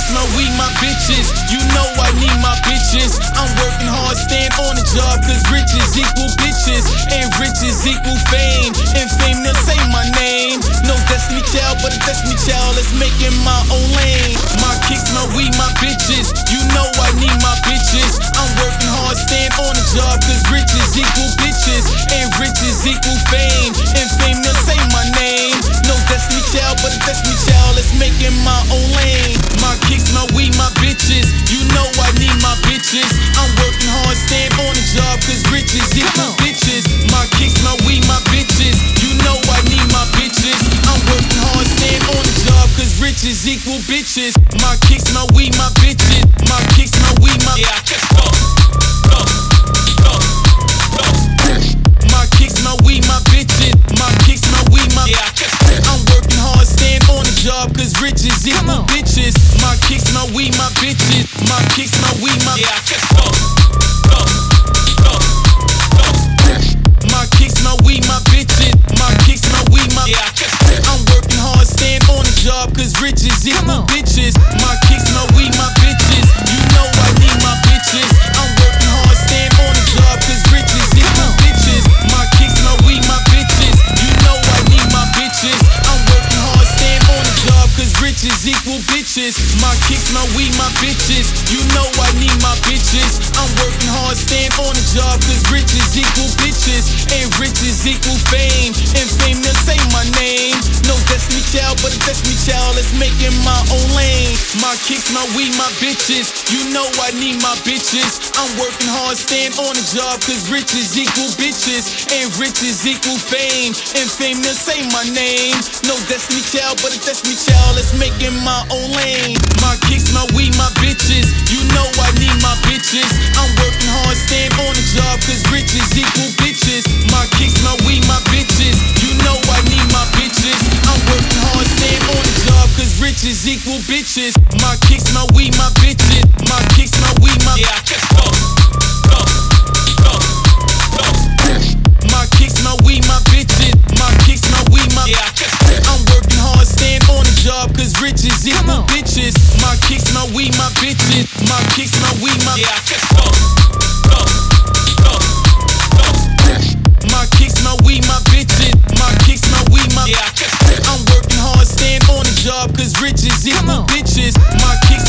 kicks, my weed, my bitches. You know I need my bitches. I'm working hard, staying on the job, cause riches equal bitches. And riches equal fame. And fame, they'll say my name. No Destiny Child, but a Destiny Child is making my own lane. My kicks, my weed, my bitches. You know I need my bitches. I'm working hard, staying on the job, cause riches equal bitches. And riches equal fame. And fame, they'll say my name. No Destiny Child, but a Destiny Child is making my own lane. My kicks, my weed, my bitches. You know I need my bitches. I'm working hard, staying on the job, cause riches equal bitches. My kicks, my weed, my bitches. You know I need my bitches. I'm working hard, staying on the job, cause riches equal bitches. My kicks, my weed, my bitches. My kicks, my weed, my Yeah, just go. My kicks, my weed, my bitches. My kicks, my weed, my Yeah, just I'm working hard, staying on the job, cause riches equal bitches. My kicks, my weed, my bitches. My kicks, my weed, my Yeah, just go. My kicks, my weed, my bitches. My kicks, my weed, my Yeah, just I'm working hard, staying on the job, cause riches equal bitches. My kicks, my weed, my bitches. You know I need my bitches. I'm working hard, staying on the job, cause riches equal bitches. My kicks, my weed, my bitches. You know I need my bitches. I'm working hard, staying on the job, cause riches equal bitches. My kicks, my weed, my bitches. You know I need my bitches. I'm working hard, staying on the job, cause riches equal bitches. And riches equal fame. And fame, they'll say my name. No Destiny Child, but a Destiny Child is making my own lane. My kicks, my weed, my bitches. You know I need my bitches. I'm working hard, staying on the job, cause riches equal bitches. And riches equal fame. And fame, they'll say my name. No Destiny Child, but a Destiny Child is making my own lane. My kicks, my weed, my bitches. You know I need my bitches. I'm working hard, staying on the job, cause riches equal bitches. My kicks, my weed, my bitches. You know I need my bitches. I'm working hard, staying on the job, cause riches equal bitches. My kicks, my weed, my bitches. My kicks, my weed, my Yeah, just go. My kicks, my weed, my bitches. My kicks, my weed, my Yeah, just I'm working hard, staying on the job, cause riches equal bitches. My kicks, my weed, my bitches. My kicks, my weed, my Yeah, just go. My kicks, my weed, my bitches. My kicks, my weed, my Yeah, just I'm working hard, staying on the job, cause riches equal bitches. My kicks,